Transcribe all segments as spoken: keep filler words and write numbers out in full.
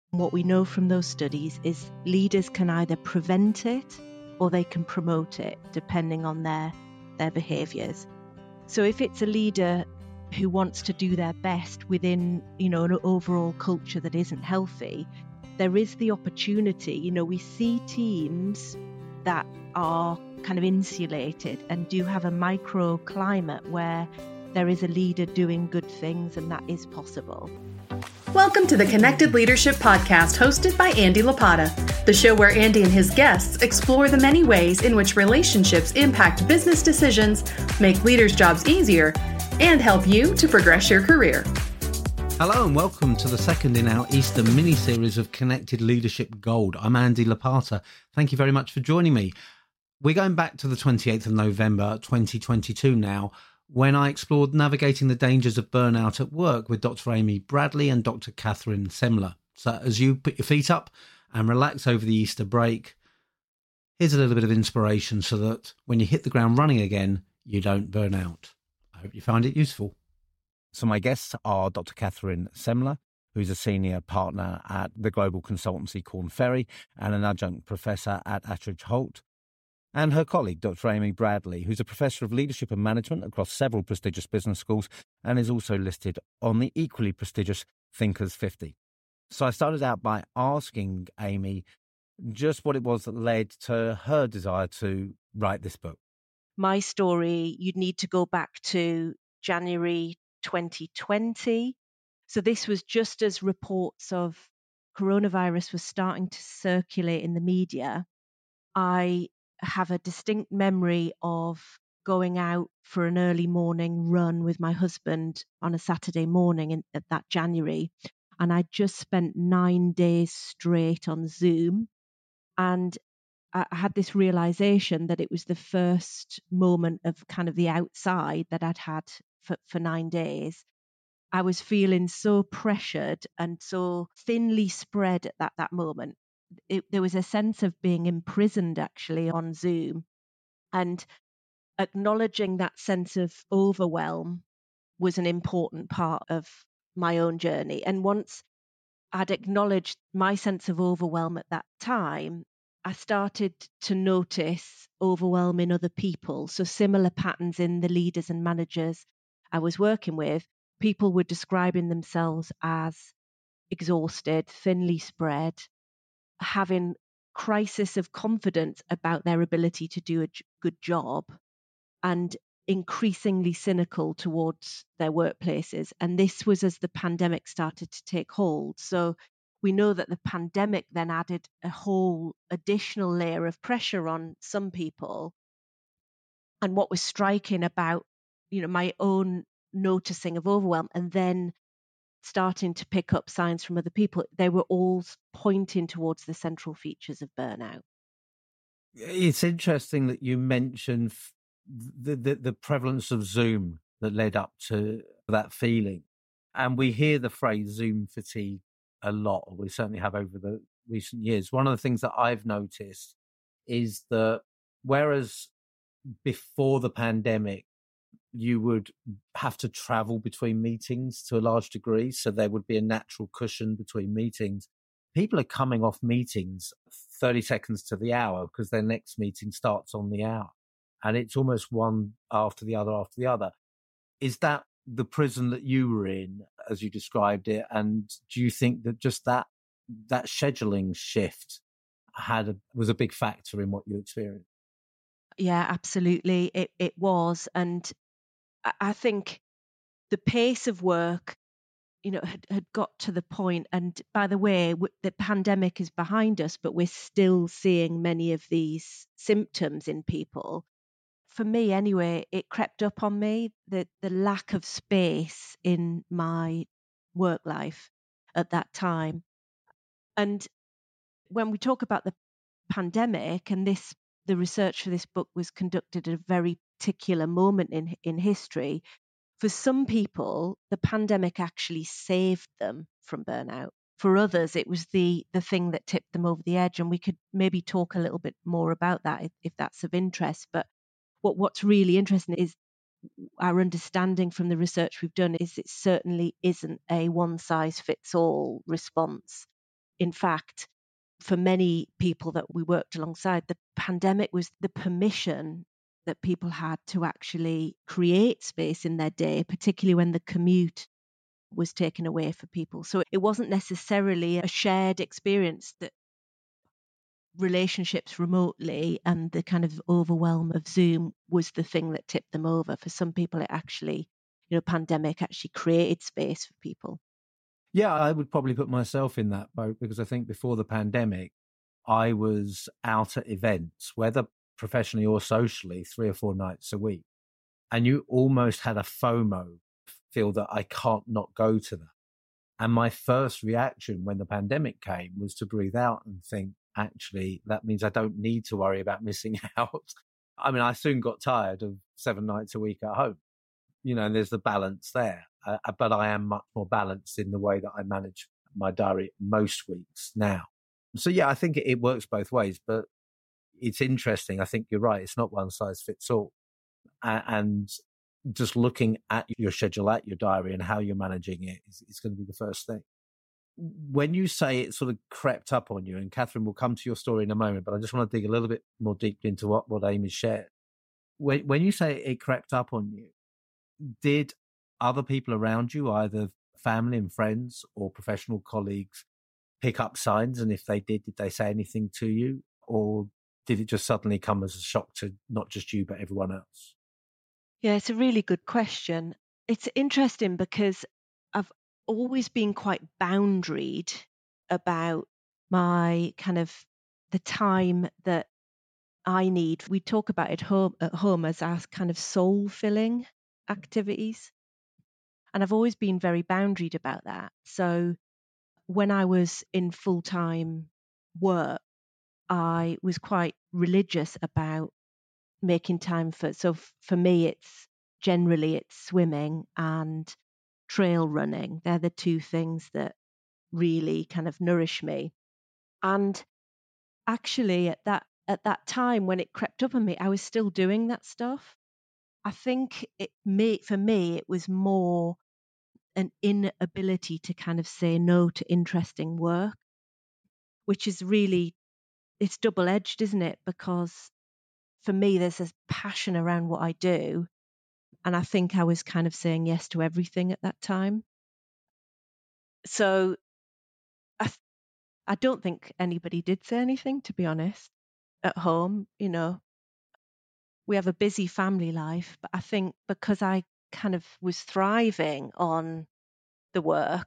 What we know from those studies is leaders can either prevent it or they can promote it, depending on their, their behaviours. So if it's a leader who wants to do their best within, you know, an overall culture that isn't healthy, there is the opportunity. You know, we see teams that are kind of insulated and do have a microclimate where there is a leader doing good things, and that is possible. Welcome to the Connected Leadership Podcast, hosted by Andy Lapata, the show where Andy and his guests explore the many ways in which relationships impact business decisions, make leaders' jobs easier, and help you to progress your career. Hello and welcome to the second in our Easter mini-series of Connected Leadership Gold. I'm Andy Lapata. Thank you very much for joining me. We're going back to the twenty-eighth of November twenty twenty-two now, when I explored navigating the dangers of burnout at work with Doctor Amy Bradley and Doctor Catherine Semler. So as you put your feet up and relax over the Easter break, here's a little bit of inspiration so that when you hit the ground running again, you don't burn out. I hope you find it useful. So my guests are Doctor Catherine Semler, who's a senior partner at the global consultancy Korn Ferry and an adjunct professor at Attridge Holt, and her colleague, Doctor Amy Bradley, who's a professor of leadership and management across several prestigious business schools and is also listed on the equally prestigious Thinkers fifty. So I started out by asking Amy just what it was that led to her desire to write this book. My story, you'd need to go back to January twenty twenty. So this was just as reports of coronavirus was starting to circulate in the media. I have a distinct memory of going out for an early morning run with my husband on a Saturday morning in at that January. And I just spent nine days straight on Zoom. And I had this realization that it was the first moment of kind of the outside that I'd had for, for nine days. I was feeling so pressured and so thinly spread at that, that moment. It, there was a sense of being imprisoned actually on Zoom, and acknowledging that sense of overwhelm was an important part of my own journey. And once I'd acknowledged my sense of overwhelm at that time, I started to notice overwhelm in other people. So similar patterns in the leaders and managers I was working with. People were describing themselves as exhausted, thinly spread, having crisis of confidence about their ability to do a good job, and increasingly cynical towards their workplaces. And this was as the pandemic started to take hold. So we know that the pandemic then added a whole additional layer of pressure on some people. And what was striking about, you know, my own noticing of overwhelm and then starting to pick up signs from other people, they were all pointing towards the central features of burnout. It's interesting that you mentioned the, the, the prevalence of Zoom that led up to that feeling. And we hear the phrase Zoom fatigue a lot, or we certainly have over the recent years. One of the things that I've noticed is that whereas before the pandemic, you would have to travel between meetings to a large degree, so there would be a natural cushion between meetings. People are coming off meetings thirty seconds to the hour because their next meeting starts on the hour. And it's almost one after the other after the other. Is that the prison that you were in, as you described it? And do you think that just that that scheduling shift had a, was a big factor in what you experienced? Yeah, absolutely. It it was. And I think the pace of work, you know, had, had got to the point, and by the way, w- the pandemic is behind us, but we're still seeing many of these symptoms in people. For me anyway, it crept up on me, the, the lack of space in my work life at that time. And when we talk about the pandemic, and this, the research for this book was conducted at a very particular moment in in history. For some people, the pandemic actually saved them from burnout. For others, it was the the thing that tipped them over the edge. And we could maybe talk a little bit more about that if, if that's of interest. But what, what's really interesting is our understanding from the research we've done is it certainly isn't a one size fits all response. in fact, for many people that we worked alongside, the pandemic was the permission that people had to actually create space in their day, particularly when the commute was taken away for people. So it wasn't necessarily a shared experience, that relationships remotely and the kind of overwhelm of Zoom was the thing that tipped them over. For some people, it actually, you know, pandemic actually created space for people. Yeah, I would probably put myself in that boat, because I think before the pandemic, I was out at events, whether professionally or socially, three or four nights a week. And you almost had a FOMO, feel that I can't not go to that. And my first reaction when the pandemic came was to breathe out and think, actually, that means I don't need to worry about missing out. I mean, I soon got tired of seven nights a week at home. You know, and there's the balance there. Uh, but I am much more balanced in the way that I manage my diary most weeks now. So, yeah, I think it, it works both ways. But it's interesting. I think you're right. It's not one size fits all. Uh, and just looking at your schedule, at your diary and how you're managing it is, is going to be the first thing. When you say it sort of crept up on you, and Catherine, will come to your story in a moment, but I just want to dig a little bit more deeply into what, what Amy shared. When, when you say it crept up on you, did other people around you, either family and friends or professional colleagues, pick up signs? And if they did, did they say anything to you? Or did it just suddenly come as a shock to not just you, but everyone else? Yeah, it's a really good question. It's interesting because I've always been quite boundaried about my kind of the time that I need. We talk about it home, at home as our kind of soul filling activities. And I've always been very boundaried about that. So when I was in full-time work, I was quite religious about making time for, so for me, it's generally it's swimming and trail running. They're the two things that really kind of nourish me. And actually at that at that time when it crept up on me, I was still doing that stuff. I think it may, for me, it was more an inability to kind of say no to interesting work, which is really, it's double-edged, isn't it? Because for me, there's this passion around what I do. And I think I was kind of saying yes to everything at that time. So I, I don't think anybody did say anything, to be honest, at home. You know, we have a busy family life, but I think because I kind of was thriving on the work,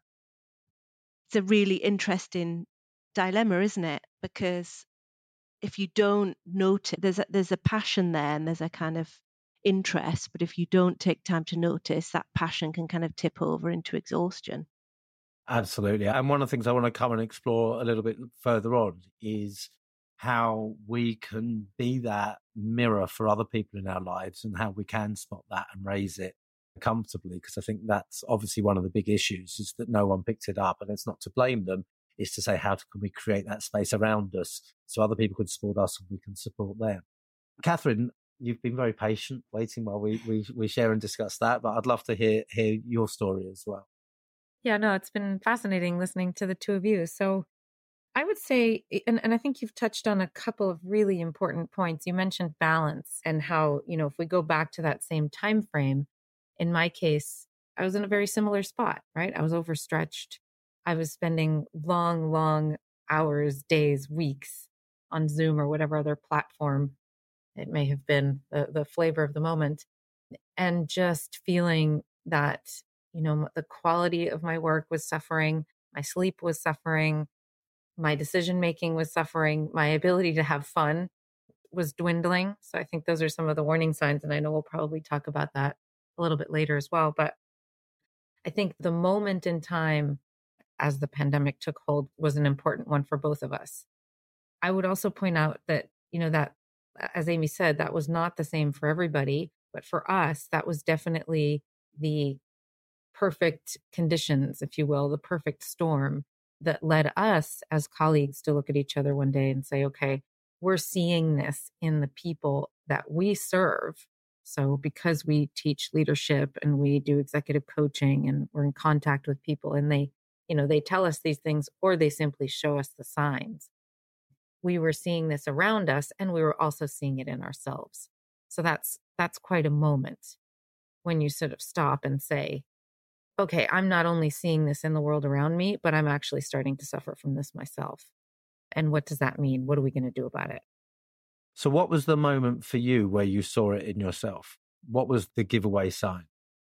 it's a really interesting dilemma, isn't it? Because if you don't notice, there's a, there's a passion there and there's a kind of interest, but if you don't take time to notice, that passion can kind of tip over into exhaustion. Absolutely. And one of the things I want to come and explore a little bit further on is how we can be that mirror for other people in our lives and how we can spot that and raise it comfortably. Because I think that's obviously one of the big issues, is that no one picked it up, and it's not to blame them. It's to say, how can we create that space around us so other people can support us and we can support them? Catherine, you've been very patient waiting while we, we, we share and discuss that, but I'd love to hear, hear your story as well. Yeah, no, it's been fascinating listening to the two of you. So I would say, and, and I think you've touched on a couple of really important points. You mentioned balance and how, you know, if we go back to that same time frame, in my case, I was in a very similar spot, right? I was overstretched. I was spending long, long hours, days, weeks on Zoom or whatever other platform it may have been, the, the flavor of the moment, and just feeling that, you know, the quality of my work was suffering, my sleep was suffering, my decision-making was suffering, my ability to have fun was dwindling. So I think those are some of the warning signs. And I know we'll probably talk about that a little bit later as well. But I think the moment in time as the pandemic took hold was an important one for both of us. I would also point out that, you know, that, as Amy said, that was not the same for everybody. But for us, that was definitely the perfect conditions, if you will, the perfect storm that led us as colleagues to look at each other one day and say, okay, we're seeing this in the people that we serve. So because we teach leadership and we do executive coaching and we're in contact with people and they you know, they tell us these things or they simply show us the signs. We were seeing this around us and we were also seeing it in ourselves. So that's that's quite a moment when you sort of stop and say, okay, I'm not only seeing this in the world around me, but I'm actually starting to suffer from this myself. And what does that mean? What are we going to do about it? So what was the moment for you where you saw it in yourself? What was the giveaway sign?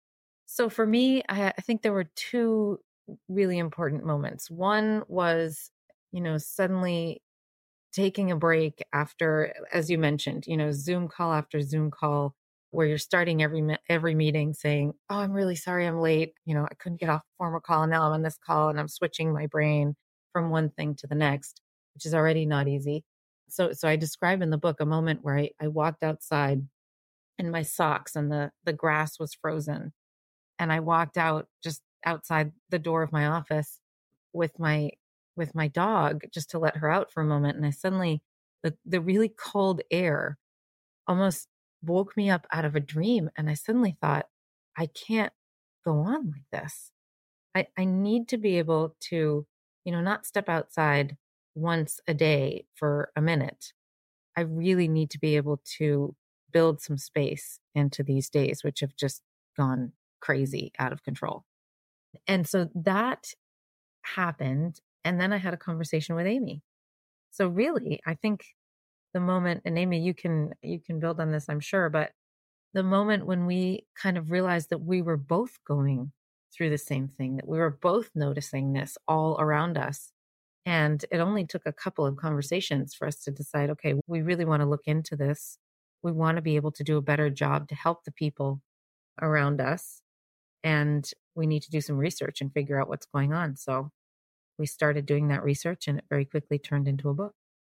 So for me, I, I think there were two really important moments. One was, you know, suddenly taking a break after, as you mentioned, you know, Zoom call after Zoom call, where you're starting every every meeting saying, oh, I'm really sorry I'm late. You know, I couldn't get off the former call and now I'm on this call and I'm switching my brain from one thing to the next, which is already not easy. So so I describe in the book a moment where I, I walked outside in my socks and the, the grass was frozen. And I walked out just outside the door of my office with my with my dog just to let her out for a moment. And I suddenly, the, the really cold air almost woke me up out of a dream. And I suddenly thought, I can't go on like this. I, I need to be able to, you know, not step outside once a day for a minute. I really need to be able to build some space into these days, which have just gone crazy out of control. And so that happened. And then I had a conversation with Amy. So really, I think the moment, and Amy, you can, you can build on this, I'm sure, but the moment when we kind of realized that we were both going through the same thing, that we were both noticing this all around us. And it only took a couple of conversations for us to decide, okay, we really want to look into this. We want to be able to do a better job to help the people around us. And we need to do some research and figure out what's going on. So we started doing that research and it very quickly turned into a book.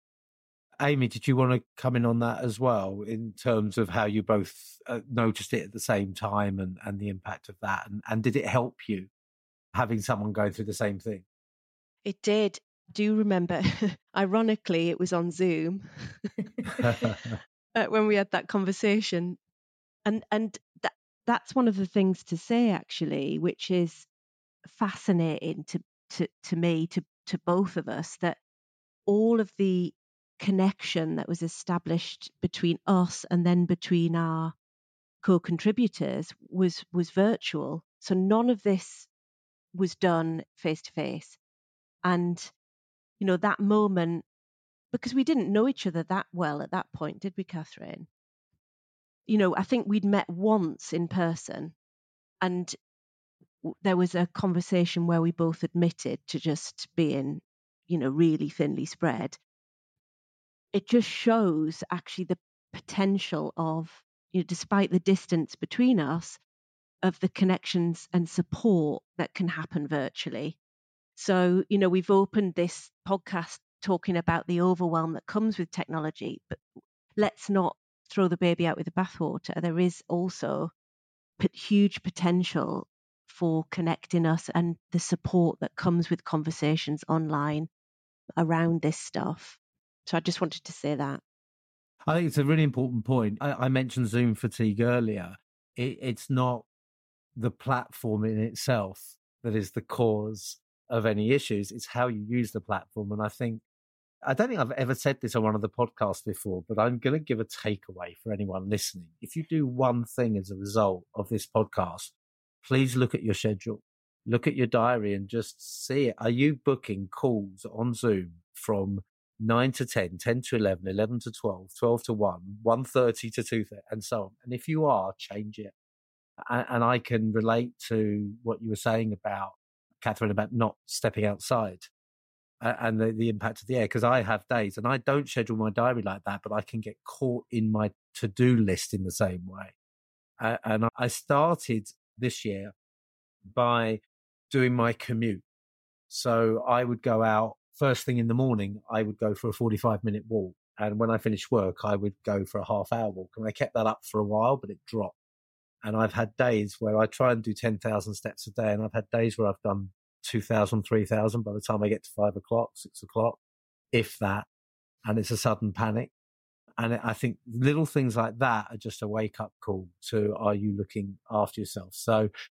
Amy, did you want to come in on that as well in terms of how you both uh, noticed it at the same time and, and the impact of that? And, and did it help you having someone going through the same thing? It did. I do remember, ironically, it was on Zoom when we had that conversation. And and that that's one of the things to say, actually, which is fascinating to to, to me, to, to both of us, that all of the connection that was established between us and then between our co-contributors was was virtual. So none of this was done face to face. And, you know, that moment, because we didn't know each other that well at that point, did we, Catherine? You know, I think we'd met once in person, and there was a conversation where we both admitted to just being, you know, really thinly spread. It just shows actually the potential of, you know, despite the distance between us, of the connections and support that can happen virtually. So, you know, we've opened this podcast talking about the overwhelm that comes with technology, but let's not throw the baby out with the bathwater. There is also huge potential for connecting us and the support that comes with conversations online around this stuff. So I just wanted to say that. I think it's a really important point. I, I mentioned Zoom fatigue earlier. It, it's not the platform in itself that is the cause of any issues. It's how you use the platform. And I think, I don't think I've ever said this on one of the podcasts before, but I'm going to give a takeaway for anyone listening. If you do one thing as a result of this podcast, please look at your schedule, look at your diary and just see it. Are you booking calls on Zoom from nine to ten, ten to eleven, eleven to twelve, twelve to one, one thirty to two thirty, and so on? And if you are, change it. And, and I can relate to what you were saying about, Catherine, about not stepping outside uh, and the, the impact of the air, because I have days, and I don't schedule my diary like that, but I can get caught in my to-do list in the same way. Uh, and I started this year by doing my commute. So I would go out first thing in the morning, I would go for a forty-five minute walk. And when I finished work, I would go for a half hour walk. And I kept that up for a while, but it dropped. And I've had days where I try and do ten thousand steps a day. And I've had days where I've done two thousand, three thousand by the time I get to five o'clock, six o'clock, if that. And it's a sudden panic. And I think little things like that are just a wake up call to, are you looking after yourself? So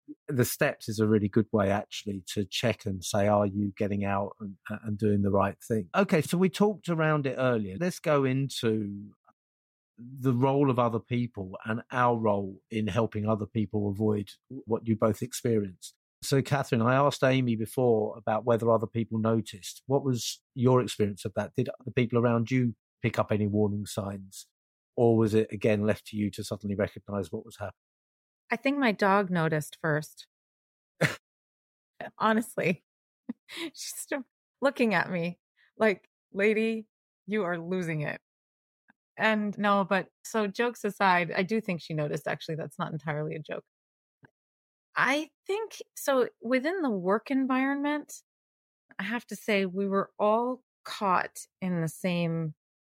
the steps is a really good way actually to check and say, are you getting out and, and doing the right thing? Okay, so we talked around it earlier. Let's go into the role of other people and our role in helping other people avoid what you both experienced. So, Catherine, I asked Amy before about whether other people noticed. What was your experience of that? Did the people around you pick up any warning signs? Or was it, again, left to you to suddenly recognize what was happening? I think my dog noticed first. Honestly, she's still looking at me like, lady, you are losing it. And no, but so jokes aside, I do think she noticed. Actually, that's not entirely a joke. I think so within the work environment, I have to say we were all caught in the same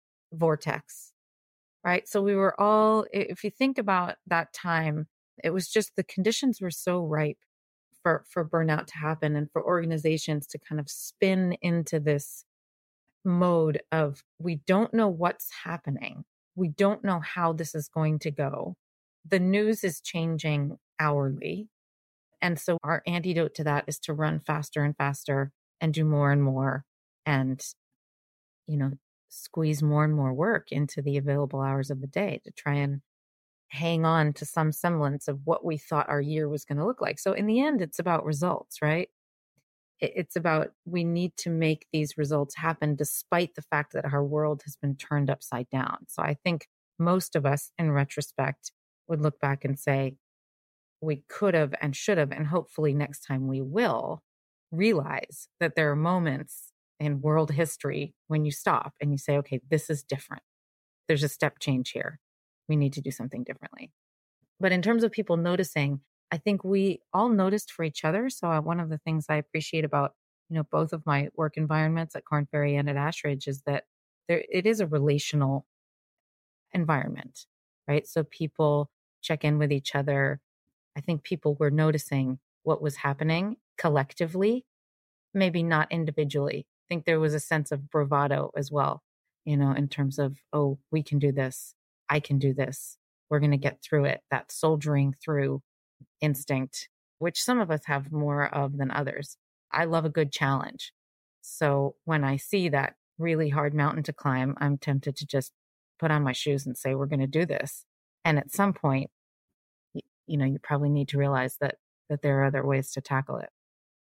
vortex, right? So we were all, if you think about that time, it was just the conditions were so ripe for, for burnout to happen and for organizations to kind of spin into this mode of, we don't know what's happening. We don't know how this is going to go. The news is changing hourly. And so our antidote to that is to run faster and faster and do more and more and, you know, squeeze more and more work into the available hours of the day to try and hang on to some semblance of what we thought our year was going to look like. So in the end, it's about results, right? It's about, we need to make these results happen despite the fact that our world has been turned upside down. So I think most of us in retrospect would look back and say, we could have and should have, and hopefully next time we will realize that there are moments in world history when you stop and you say, okay, this is different. There's a step change here. We need to do something differently. But in terms of people noticing, I think we all noticed for each other. So uh, one of the things I appreciate about, you know, both of my work environments at Korn Ferry and at Ashridge is that there, it is a relational environment, right? So people check in with each other. I think people were noticing what was happening collectively, maybe not individually. I think there was a sense of bravado as well, you know, in terms of, oh, we can do this. I can do this. We're going to get through it. That soldiering through instinct, which some of us have more of than others. I love a good challenge. So when I see that really hard mountain to climb, I'm tempted to just put on my shoes and say, we're going to do this. And at some point, you know, you probably need to realize that that there are other ways to tackle it.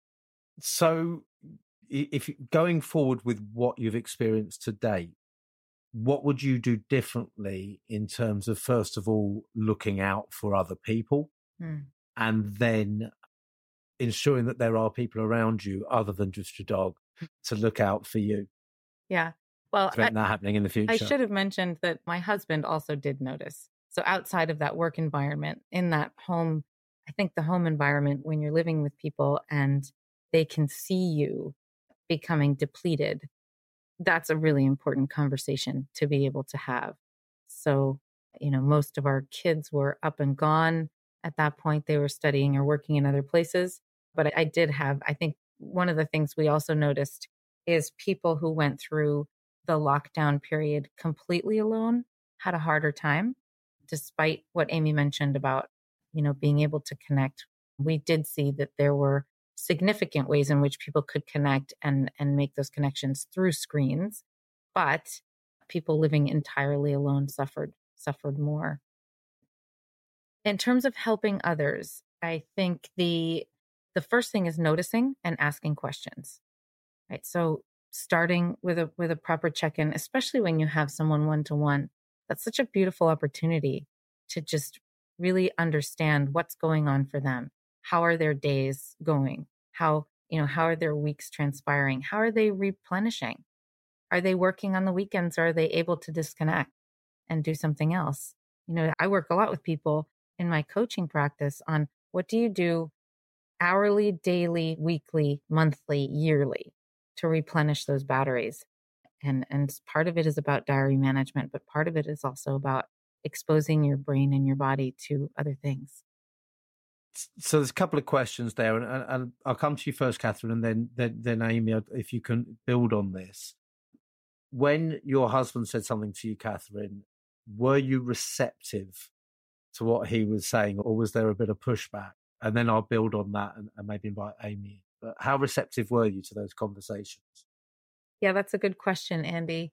So if going forward with what you've experienced to date, what would you do differently in terms of, first of all, looking out for other people mm. and then ensuring that there are people around you other than just your dog to look out for you? Yeah. Well, prevent I, that happening in the future. I should have mentioned that my husband also did notice. So outside of that work environment, in that home, I think the home environment, when you're living with people and they can see you becoming depleted, that's a really important conversation to be able to have. So, you know, most of our kids were up and gone at that point. They were studying or working in other places. But I did have, I think one of the things we also noticed is people who went through the lockdown period completely alone had a harder time. Despite what Amy mentioned about, you know, being able to connect, we did see that there were significant ways in which people could connect and, and make those connections through screens. But people living entirely alone suffered, suffered more. In terms of helping others, I think the the first thing is noticing and asking questions, right? So starting with a with a proper check-in, especially when you have someone one-to-one, that's such a beautiful opportunity to just really understand what's going on for them. How are their days going? How, you know, how are their weeks transpiring? How are they replenishing? Are they working on the weekends? Or are they able to disconnect and do something else? You know, I work a lot with people in my coaching practice on what do you do hourly, daily, weekly, monthly, yearly to replenish those batteries. And, and part of it is about diary management, but part of it is also about exposing your brain and your body to other things. So there's a couple of questions there, and, and, and I'll come to you first, Catherine, and then, then, then Amy, if you can build on this. When your husband said something to you, Catherine, were you receptive to what he was saying, or was there a bit of pushback? And then I'll build on that and, and maybe invite Amy. But how receptive were you to those conversations? Yeah, that's a good question, Andy.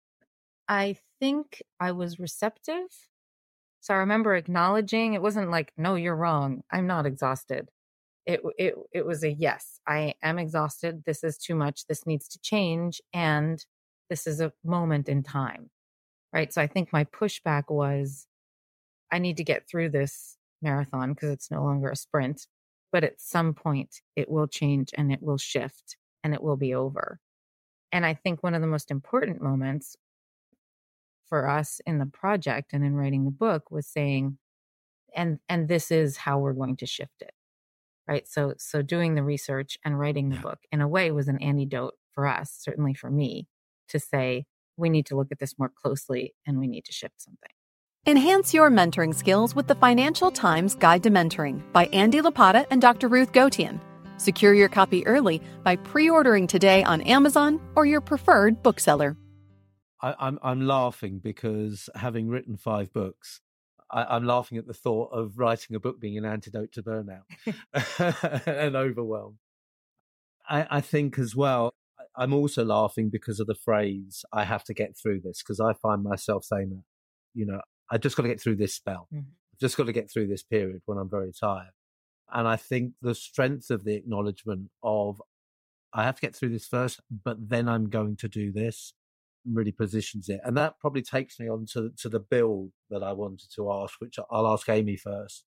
I think I was receptive. So I remember acknowledging, it wasn't like, no, you're wrong, I'm not exhausted. It, it, it was a yes, I am exhausted. This is too much. This needs to change. And this is a moment in time, right? So I think my pushback was, I need to get through this marathon because it's no longer a sprint. But at some point, it will change and it will shift and it will be over. And I think one of the most important moments for us in the project and in writing the book was saying, and and this is how we're going to shift it, right? So so doing the research and writing the yeah. book in a way was an antidote for us, certainly for me, to say, we need to look at this more closely and we need to shift something. Enhance your mentoring skills with the Financial Times Guide to Mentoring by Andy Lapata and Doctor Ruth Gautian. Secure your copy early by pre-ordering today on Amazon or your preferred bookseller. I, I'm I'm laughing because having written five books, I, I'm laughing at the thought of writing a book being an antidote to burnout and overwhelm. I, I think as well, I'm also laughing because of the phrase, I have to get through this, because I find myself saying that, you know, I just got to get through this spell. Mm-hmm. I've just got to get through this period when I'm very tired. And I think the strength of the acknowledgement of, I have to get through this first, but then I'm going to do this, really positions it. And that probably takes me on to, to the build that I wanted to ask, which I'll ask Amy first.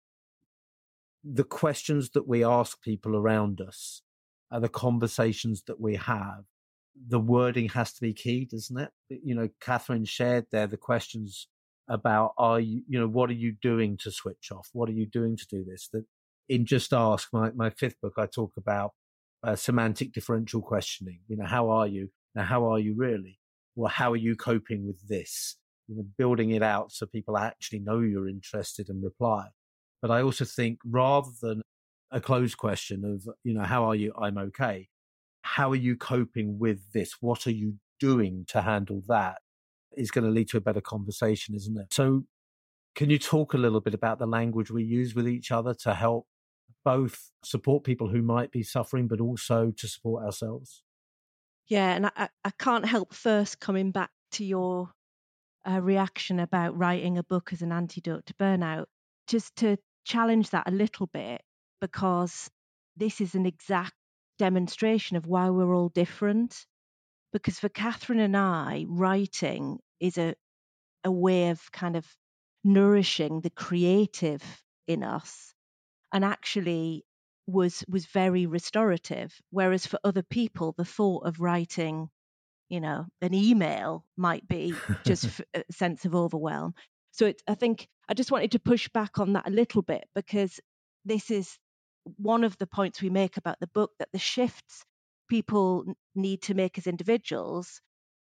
The questions that we ask people around us and the conversations that we have, the wording has to be key, doesn't it? You know, Catherine shared there the questions about, are you, you know, what are you doing to switch off? What are you doing to do this? That in Just Ask, my, my fifth book, I talk about uh, semantic differential questioning. You know, how are you? Now, how are you really? Well, how are you coping with this? You know, building it out so people actually know you're interested and reply. But I also think rather than a closed question of, you know, how are you? I'm okay. How are you coping with this? What are you doing to handle that? Is going to lead to a better conversation, isn't it? So can you talk a little bit about the language we use with each other to help both support people who might be suffering, but also to support ourselves? Yeah, and I, I can't help first coming back to your uh, reaction about writing a book as an antidote to burnout, just to challenge that a little bit, because this is an exact demonstration of why we're all different. Because for Catherine and I, writing is a, a way of kind of nourishing the creative in us, and actually was was very restorative. Whereas for other people, the thought of writing, you know, an email might be just a sense of overwhelm. So it, I think I just wanted to push back on that a little bit, because this is one of the points we make about the book, that the shifts people need to make as individuals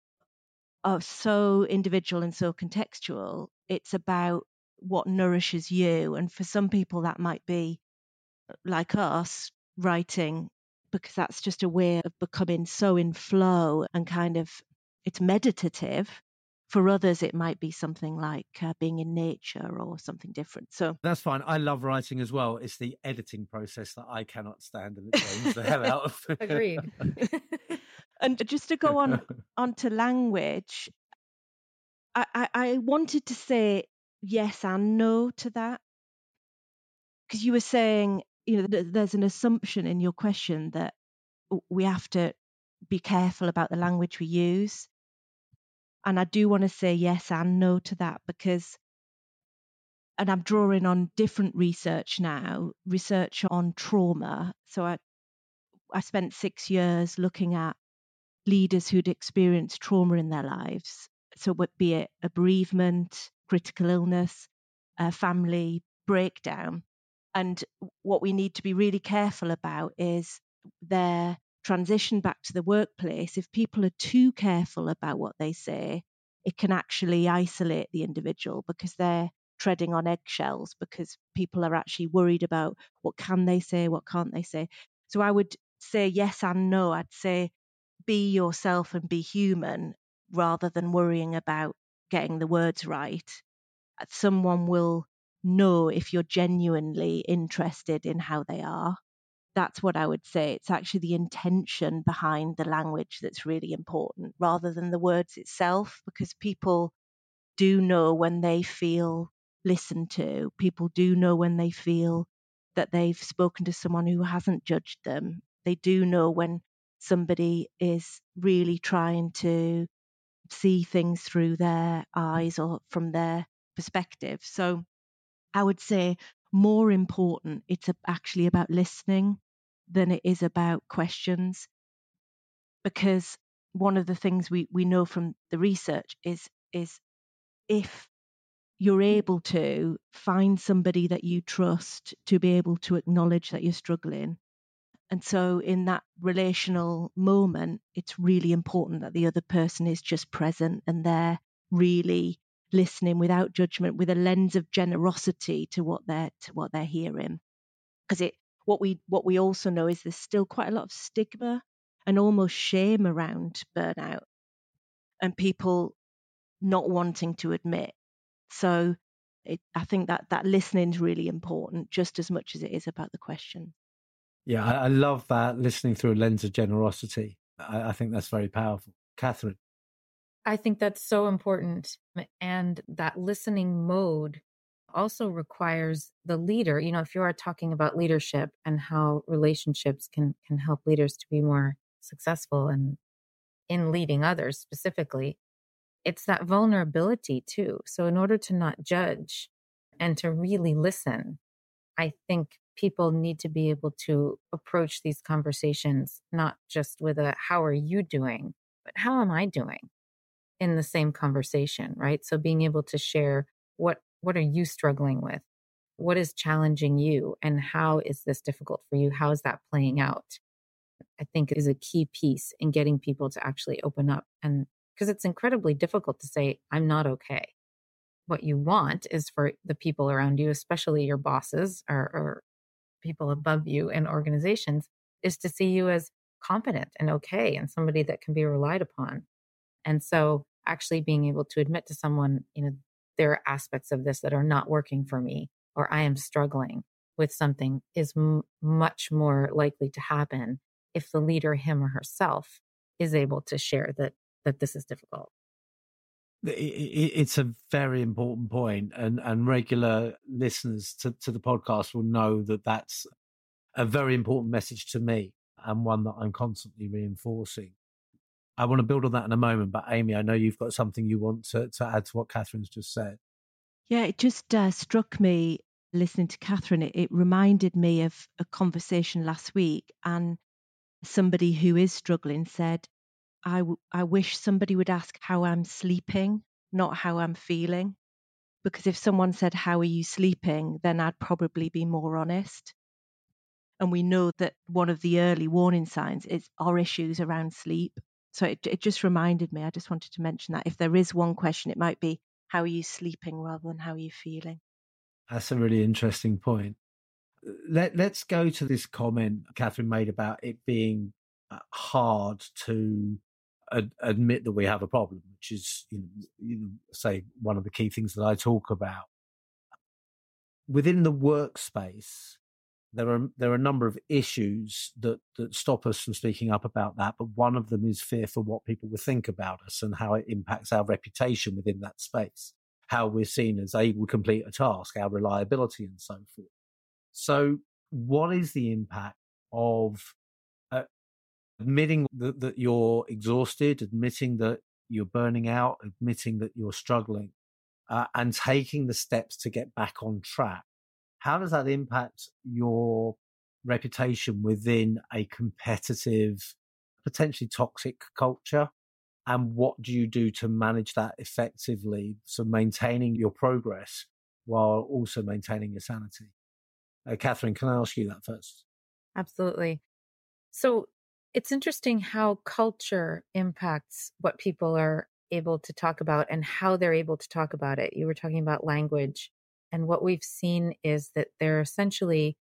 are so individual and so contextual. It's about what nourishes you. And for some people, that might be, like us, writing, because that's just a way of becoming so in flow and kind of, it's meditative. For others, it might be something like uh, being in nature or something different. So that's fine. I love writing as well. It's the editing process that I cannot stand, and it drains the hell out of me. Agreed. And just to go on onto language, I, I, I wanted to say yes and no to that, because you were saying, you know, there's an assumption in your question that we have to be careful about the language we use. And I do want to say yes and no to that, because, and I'm drawing on different research now, research on trauma. So I, I spent six years looking at leaders who'd experienced trauma in their lives. So be it a bereavement, critical illness, a family breakdown. And what we need to be really careful about is their transition back to the workplace. If people are too careful about what they say, it can actually isolate the individual, because they're treading on eggshells, because people are actually worried about what can they say, what can't they say. So I would say yes and no. I'd say be yourself and be human, rather than worrying about getting the words right. Someone will know if you're genuinely interested in how they are. That's what I would say. It's actually the intention behind the language that's really important rather than the words itself, because people do know when they feel listened to. People do know when they feel that they've spoken to someone who hasn't judged them. They do know when somebody is really trying to see things through their eyes or from their perspective. So I would say more important, it's actually about listening than it is about questions. Because one of the things we, we know from the research is, is if you're able to find somebody that you trust to be able to acknowledge that you're struggling. And so in that relational moment, it's really important that the other person is just present and they're really listening without judgment, with a lens of generosity to what they're to what they're hearing. Because it what we what we also know is there's still quite a lot of stigma and almost shame around burnout and people not wanting to admit. So it, I think that that listening is really important, just as much as it is about the question. Yeah, I, I love that, listening through a lens of generosity. I, I think that's very powerful. Catherine? I think that's so important. And that listening mode also requires the leader, you know, if you are talking about leadership and how relationships can can help leaders to be more successful and in leading others specifically, it's that vulnerability too. So in order to not judge and to really listen, I think people need to be able to approach these conversations, not just with a, how are you doing, but how am I doing in the same conversation, right? So being able to share what, what are you struggling with? What is challenging you? And how is this difficult for you? How is that playing out? I think is a key piece in getting people to actually open up. And because it's incredibly difficult to say, I'm not okay. What you want is for the people around you, especially your bosses or, or people above you in organizations, is to see you as competent and okay and somebody that can be relied upon. And so actually being able to admit to someone, you know, there are aspects of this that are not working for me, or I am struggling with something, is m- much more likely to happen if the leader, him or herself, is able to share that that this is difficult. It's a very important point, and, and regular listeners to, to the podcast will know that that's a very important message to me and one that I'm constantly reinforcing. I want to build on that in a moment, but Amy, I know you've got something you want to, to add to what Catherine's just said. Yeah, it just uh, struck me listening to Catherine. It, it reminded me of a conversation last week, and somebody who is struggling said, I, w- I wish somebody would ask how I'm sleeping, not how I'm feeling. Because if someone said, how are you sleeping? Then I'd probably be more honest. And we know that one of the early warning signs is our issues around sleep. So it, it just reminded me, I just wanted to mention that if there is one question, it might be, how are you sleeping rather than how are you feeling? That's a really interesting point. Let, let's go to this comment Catherine made about it being hard to ad- admit that we have a problem, which is, you know, you know, say, one of the key things that I talk about. Within the workspace, there are there are a number of issues that, that stop us from speaking up about that, but one of them is fear for what people will think about us and how it impacts our reputation within that space, how we're seen as able to complete a task, our reliability and so forth. So what is the impact of uh, admitting that, that you're exhausted, admitting that you're burning out, admitting that you're struggling, uh, and taking the steps to get back on track? How does that impact your reputation within a competitive, potentially toxic culture? And what do you do to manage that effectively? So maintaining your progress while also maintaining your sanity. Uh, Catherine, can I ask you that first? Absolutely. So it's interesting how culture impacts what people are able to talk about and how they're able to talk about it. You were talking about language. And what we've seen is that there are essentially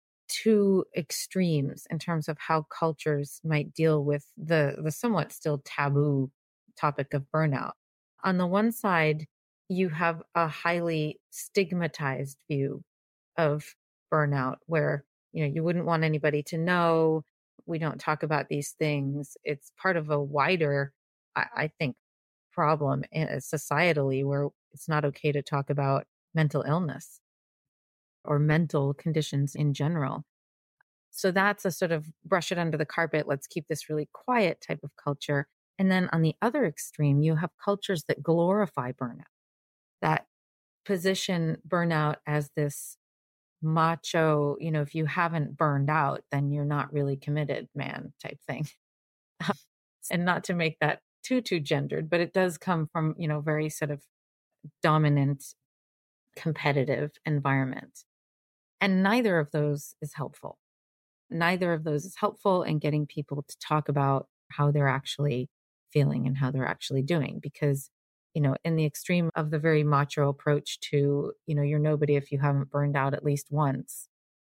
two extremes in terms of how cultures might deal with the, the somewhat still taboo topic of burnout. On the one side, you have a highly stigmatized view of burnout where, you know, you wouldn't want anybody to know. We don't talk about these things. It's part of a wider, I, I think, problem societally where it's not okay to talk about mental illness or mental conditions in general. So that's a sort of brush it under the carpet. Let's keep this really quiet type of culture. And then on the other extreme, you have cultures that glorify burnout, that position burnout as this macho, you know, if you haven't burned out, then you're not really committed, man, type thing. And not to make that too, too gendered, but it does come from, you know, very sort of dominant, competitive environment. And neither of those is helpful. Neither of those is helpful in getting people to talk about how they're actually feeling and how they're actually doing. Because, you know, in the extreme of the very macho approach to, you know, you're nobody if you haven't burned out at least once.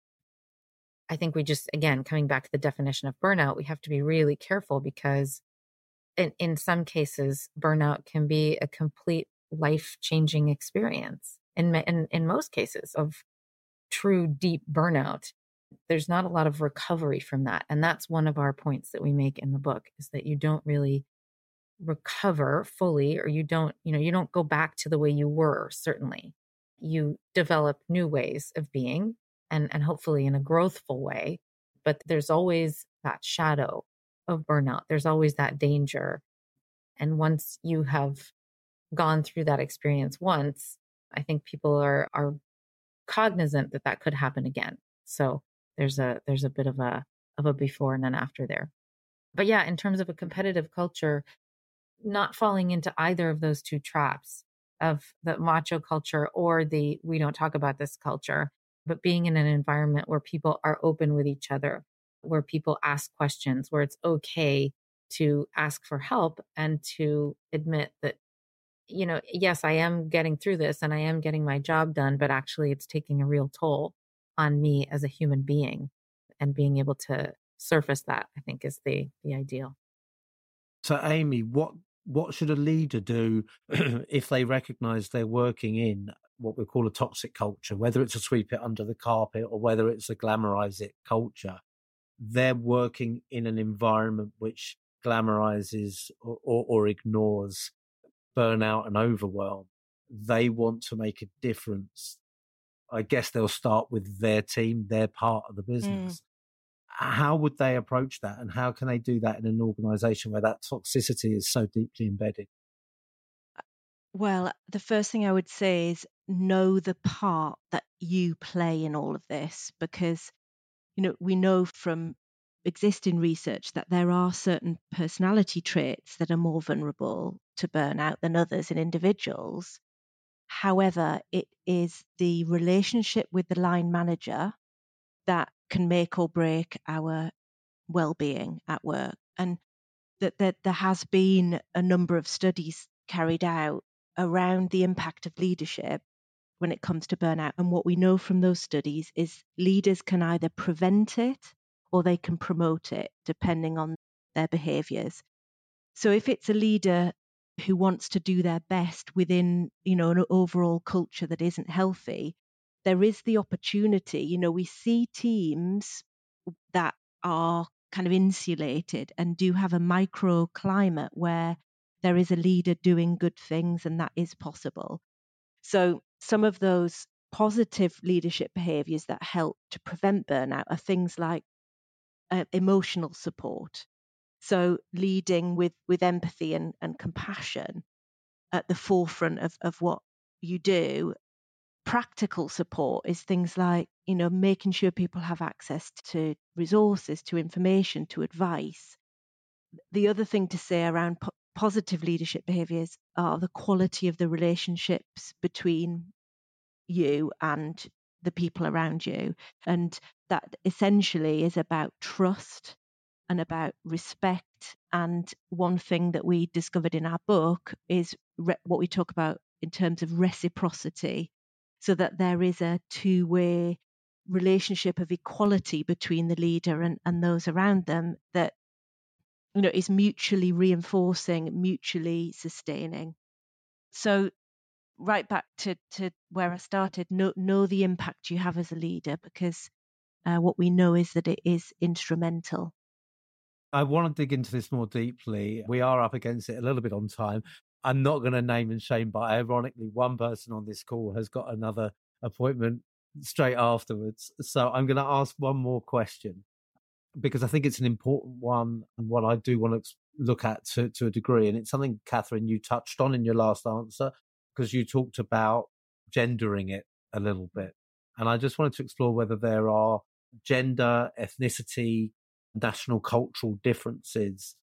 I think we just, again, coming back to the definition of burnout, we have to be really careful because in, in some cases, burnout can be a complete life-changing experience. In, in, in most cases of true deep burnout, there's not a lot of recovery from that. And that's one of our points that we make in the book, is that you don't really recover fully, or you don't, you know, you don't go back to the way you were, certainly. You develop new ways of being, and, and hopefully in a growthful way. But there's always that shadow of burnout. There's always that danger. And once you have gone through that experience once, I think people are, are cognizant that that could happen again. So there's a, there's a bit of a, of a before and an after there. But yeah, in terms of a competitive culture, not falling into either of those two traps of the macho culture or the we don't talk about this culture, but being in an environment where people are open with each other, where people ask questions, where it's okay to ask for help and to admit that, you know, yes, I am getting through this and I am getting my job done, but actually it's taking a real toll on me as a human being, and being able to surface that, I think, is the the ideal. So, Amy, what what should a leader do if they recognize they're working in what we call a toxic culture, whether it's a sweep it under the carpet or whether it's a glamorize it culture? They're working in an environment which glamorizes or, or, or ignores burnout and overwhelm. They want to make a difference. I guess they'll start with their team, their part of the business. Mm. How would they approach that? And how can they do that in an organization where that toxicity is so deeply embedded? Well, the first thing I would say is know the part that you play in all of this, because, you know, we know from existing research that there are certain personality traits that are more vulnerable to burnout than others in individuals. However, it is the relationship with the line manager that can make or break our well-being at work. And that, that there has been a number of studies carried out around the impact of leadership when it comes to burnout. And what we know from those studies is leaders can either prevent it or they can promote it, depending on their behaviors. So if it's a leader who wants to do their best within, you know, an overall culture that isn't healthy, there is the opportunity. You know, we see teams that are kind of insulated and do have a microclimate where there is a leader doing good things, and that is possible. So some of those positive leadership behaviors that help to prevent burnout are things like uh, emotional support. So leading with, with empathy and, and compassion at the forefront of, of what you do. Practical support is things like, you know, making sure people have access to resources, to information, to advice. The other thing to say around po- positive leadership behaviors are the quality of the relationships between you and the people around you. And that essentially is about trust and about respect. And one thing that we discovered in our book is re- what we talk about in terms of reciprocity, so that there is a two-way relationship of equality between the leader and, and those around them that, you know, is mutually reinforcing, mutually sustaining. So right back to, to where I started, know, know the impact you have as a leader, because uh, what we know is that it is instrumental. I want to dig into this more deeply. We are up against it a little bit on time. I'm not going to name and shame, but ironically, one person on this call has got another appointment straight afterwards. So I'm going to ask one more question, because I think it's an important one and one I do want to look at to, to a degree. And it's something, Catherine, you touched on in your last answer, because you talked about gendering it a little bit. And I just wanted to explore whether there are gender, ethnicity, national cultural differences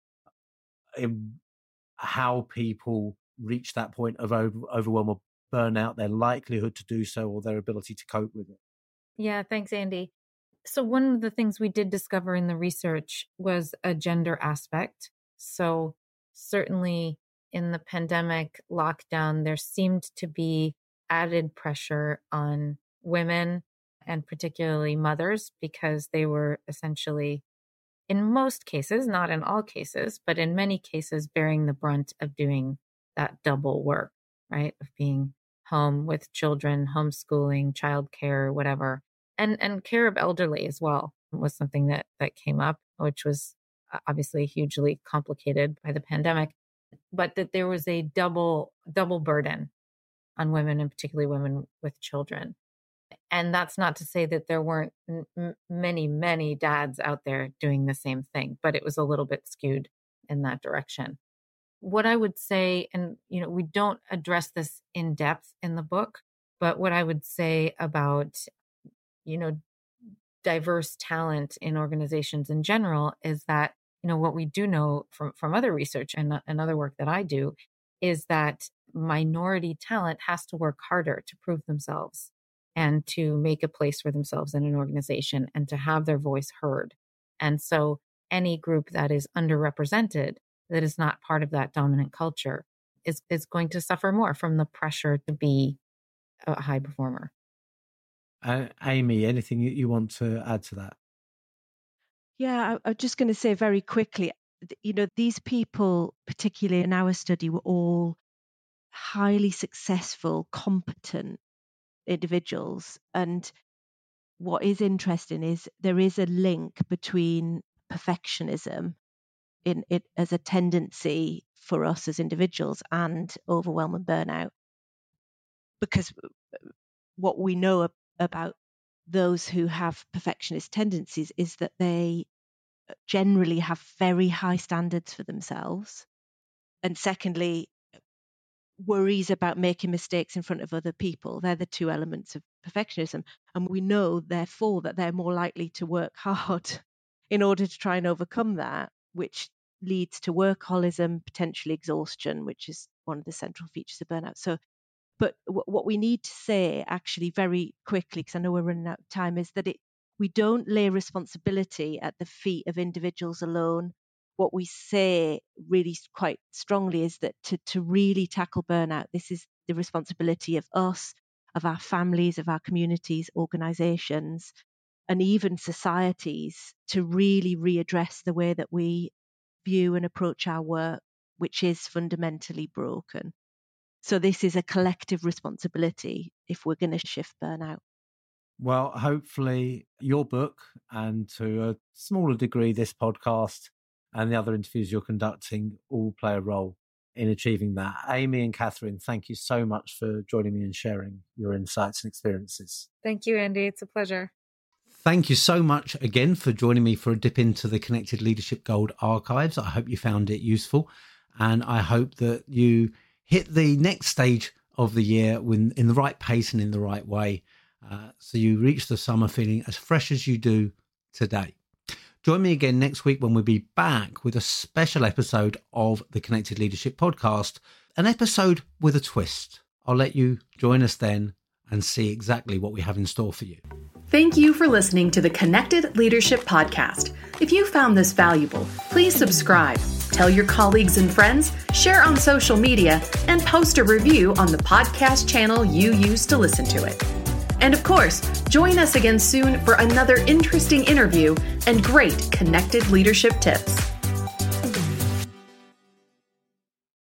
in how people reach that point of over, overwhelm or burnout, their likelihood to do so, or their ability to cope with it. Yeah, thanks, Andy. So one of the things we did discover in the research was a gender aspect. So certainly in the pandemic lockdown, there seemed to be added pressure on women, and particularly mothers, because they were essentially, in most cases, not in all cases, but in many cases, bearing the brunt of doing that double work, right? Of being home with children, homeschooling, childcare, whatever. And and care of elderly as well was something that, that came up, which was obviously hugely complicated by the pandemic, but that there was a double double burden on women, and particularly women with children. And that's not to say that there weren't m- many, many dads out there doing the same thing, but it was a little bit skewed in that direction. What I would say, and you know, we don't address this in depth in the book, but what I would say about, you know, diverse talent in organizations in general is that, you know, what we do know from, from other research and, and other work that I do is that minority talent has to work harder to prove themselves and to make a place for themselves in an organization and to have their voice heard. And so any group that is underrepresented, that is not part of that dominant culture, is, is going to suffer more from the pressure to be a high performer. Uh, Amy, anything you want to add to that? Yeah, I, I'm just going to say very quickly, you know, these people, particularly in our study, were all highly successful, competent individuals. And what is interesting is there is a link between perfectionism in it as a tendency for us as individuals and overwhelm and burnout. Because what we know about those who have perfectionist tendencies is that they generally have very high standards for themselves. And secondly, worries about making mistakes in front of other people. They're the two elements of perfectionism. And we know, therefore, that they're more likely to work hard in order to try and overcome that, which leads to workaholism, potentially exhaustion, which is one of the central features of burnout. So, but w- what we need to say actually very quickly, because I know we're running out of time, is that it we don't lay responsibility at the feet of individuals alone. What we say really quite strongly is that to, to really tackle burnout, this is the responsibility of us, of our families, of our communities, organizations, and even societies to really readdress the way that we view and approach our work, which is fundamentally broken. So this is a collective responsibility if we're going to shift burnout. Well, hopefully your book, and to a smaller degree this podcast and the other interviews you're conducting, all play a role in achieving that. Amy and Catherine, thank you so much for joining me and sharing your insights and experiences. Thank you, Andy. It's a pleasure. Thank you so much again for joining me for a dip into the Connected Leadership Gold archives. I hope you found it useful, and I hope that you hit the next stage of the year with, in the right pace and in the right way, uh, so you reach the summer feeling as fresh as you do today. Join me again next week when we'll be back with a special episode of the Connected Leadership Podcast, an episode with a twist. I'll let you join us then and see exactly what we have in store for you. Thank you for listening to the Connected Leadership Podcast. If you found this valuable, please subscribe, tell your colleagues and friends, share on social media, and post a review on the podcast channel you use to listen to it. And of course, join us again soon for another interesting interview and great connected leadership tips.